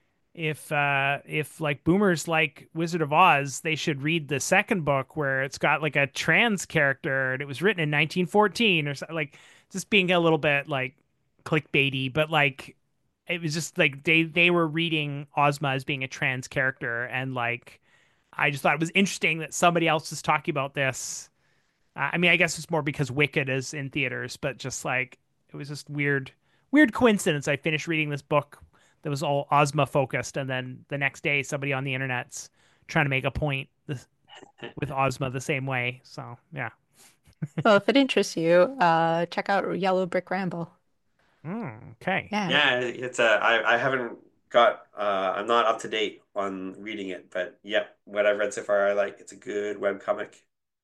if like boomers like Wizard of Oz, they should read the second book where it's got like a trans character and it was written in 1914 or something." Like just being a little bit like clickbaity, but like it was just like they were reading Ozma as being a trans character, and like I just thought it was interesting that somebody else is talking about this. I mean, I guess it's more because Wicked is in theaters, but just like it was just weird coincidence. I finished reading this book that was all Ozma focused, and then the next day, somebody on the internet's trying to make a point with Ozma the same way. So yeah. Well, if it interests you, check out Yellow Brick Ramble. Okay. Yeah. Yeah, I haven't got I'm not up to date on reading it, but yep, what I've read so far I like. It's a good web comic.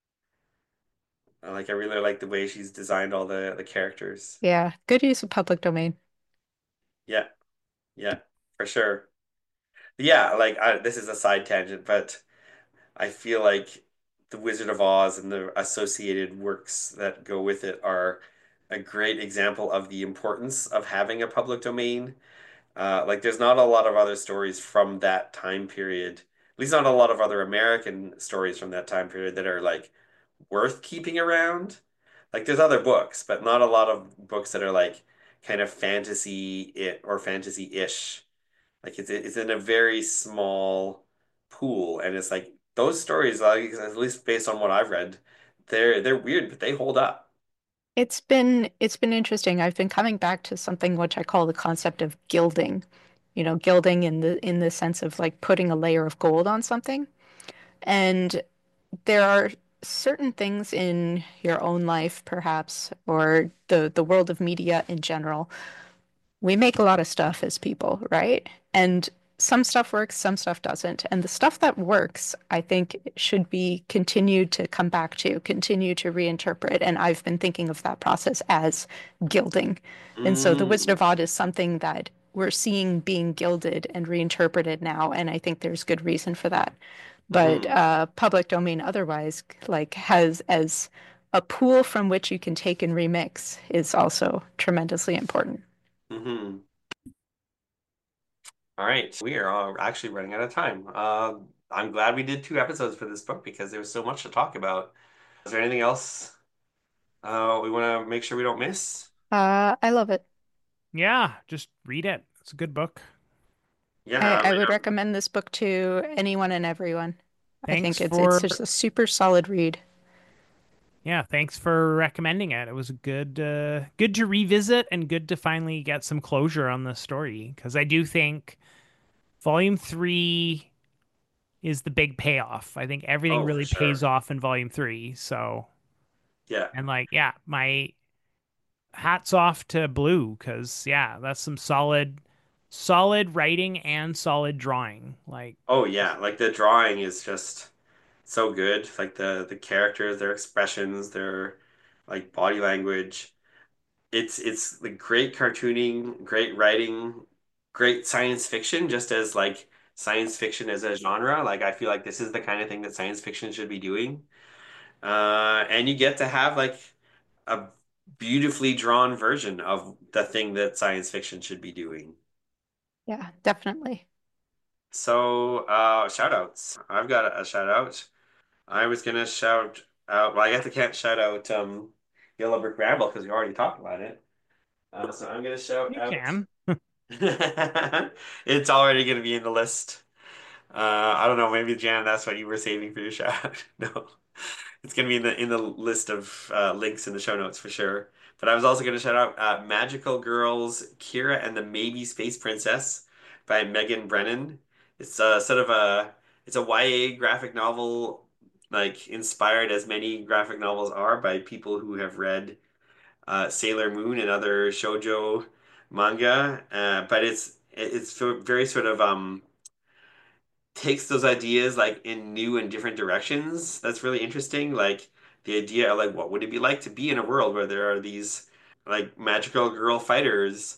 I really like the way she's designed all the characters. Yeah. Good use of public domain. Yeah, yeah, for sure. Yeah, like this is a side tangent, but I feel like The Wizard of Oz and the associated works that go with it are a great example of the importance of having a public domain. Like, there's not a lot of other stories from that time period, at least not a lot of other American stories from that time period that are like worth keeping around. Like, there's other books, but not a lot of books that are like kind of fantasy-ish. Like it's in a very small pool, and it's like those stories, like at least based on what I've read, they're weird, but they hold up. It's been interesting. I've been coming back to something which I call the concept of gilding. You know, gilding in the sense of like putting a layer of gold on something. And there are certain things in your own life, perhaps, or the world of media in general. We make a lot of stuff as people, right? And some stuff works, some stuff doesn't. And the stuff that works, I think, should be continued to come back to, continue to reinterpret. And I've been thinking of that process as gilding. And so the Wizard Mm, of Oz is something that we're seeing being gilded and reinterpreted now. And I think there's good reason for that. But mm-hmm, public domain otherwise, like, has as a pool from which you can take and remix is also tremendously important. mm-hmm. All right, we are actually running out of time. I'm glad we did 2 episodes for this book because there was so much to talk about. Is there anything else we want to make sure we don't miss? I love it. Yeah, just read it. It's a good book. Yeah, I would recommend this book to anyone and everyone. I think Thanks it's for just a super solid read. Yeah, thanks for recommending it. It was good to revisit and good to finally get some closure on the story because I do think volume 3 is the big payoff. I think everything oh, for really pays sure. off in volume 3. So, Yeah. and like, yeah, my hats off to Blue because yeah, that's some solid writing and solid drawing. Like, Oh, yeah. Like the drawing is just so good. Like the characters, their expressions, their like body language. It's the great cartooning, great writing, great science fiction, just as like science fiction as a genre. Like I feel like this is the kind of thing that science fiction should be doing. And you get to have like a beautifully drawn version of the thing that science fiction should be doing. Yeah, definitely. So, shout outs. I've got a shout out. I was gonna shout out, well, I guess I can't shout out Yellow Brick Ramble because we already talked about it. So I'm gonna shout You out. can. It's already gonna be in the list. I don't know, maybe Jan, that's what you were saving for your shout out. No. It's gonna be in the list of links in the show notes for sure. But I was also gonna shout out Magical Girls, Kira and the Maybe Space Princess by Megan Brennan. It's sort of it's a YA graphic novel, like inspired as many graphic novels are by people who have read Sailor Moon and other shoujo manga. But it's very sort of takes those ideas like in new and different directions. That's really interesting. Like the idea of like what would it be like to be in a world where there are these like magical girl fighters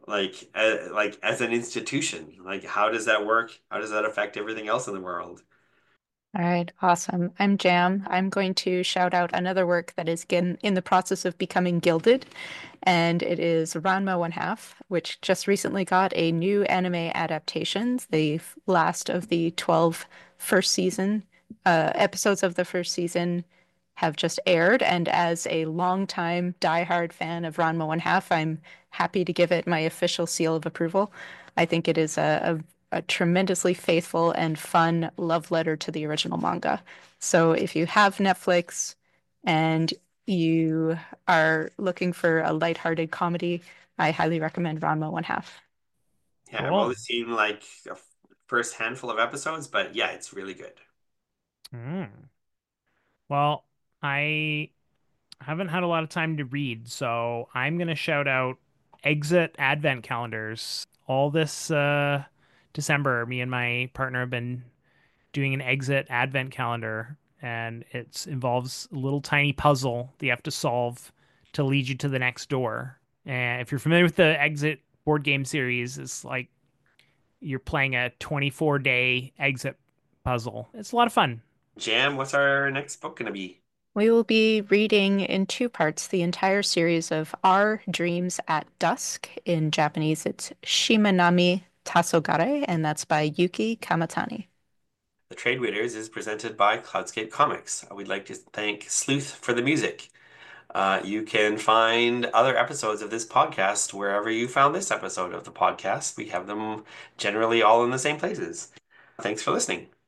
like as an institution. Like how does that work? How does that affect everything else in the world? All right, awesome. I'm Jam. I'm going to shout out another work that is again in the process of becoming gilded, and it is Ranma One Half, which just recently got a new anime adaptation. The last of the 12 first season episodes of the first season have just aired, and as a longtime diehard fan of Ranma One Half, I'm happy to give it my official seal of approval. I think it is a tremendously faithful and fun love letter to the original manga. So if you have Netflix and you are looking for a lighthearted comedy, I highly recommend Ranma One Half. Yeah, I've only Cool. seen like a first handful of episodes, but yeah, it's really good. Mm. Well, I haven't had a lot of time to read, so I'm gonna shout out Exit Advent Calendars. All this December, me and my partner have been doing an Exit Advent Calendar, and it involves a little tiny puzzle that you have to solve to lead you to the next door. And if you're familiar with the Exit board game series, it's like you're playing a 24-day exit puzzle. It's a lot of fun. Jam, what's our next book gonna be? We will be reading in two parts the entire series of Our Dreams at Dusk. In Japanese, it's Shimanami Tasogare, and that's by Yuki Kamatani. The Trade Waiters is presented by Cloudscape Comics. We'd like to thank Sleuth for the music. You can find other episodes of this podcast wherever you found this episode of the podcast. We have them generally all in the same places. Thanks for listening.